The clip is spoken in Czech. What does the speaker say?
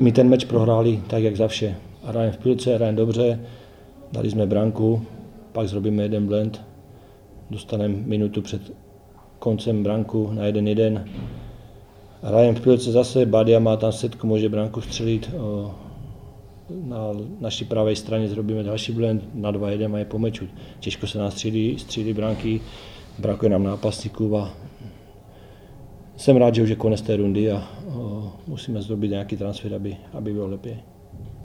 my ten meč prohráli tak, jak za vše. Hrajeme v pilce, hrajeme dobře, dali jsme branku, pak zrobíme jeden blend, dostaneme minutu před koncem branku na 1-1. Hrajeme v pilce zase, Badia má tam setku, může branku střelit. Na naší pravé straně zrobíme další blend, na 2-1 a je po meču. Těžko se nám střílí branky, brakuje nám nápastníků a jsem rád, že už je konec té rundy a musíme zrobit nějaký transfer, aby bylo lepší.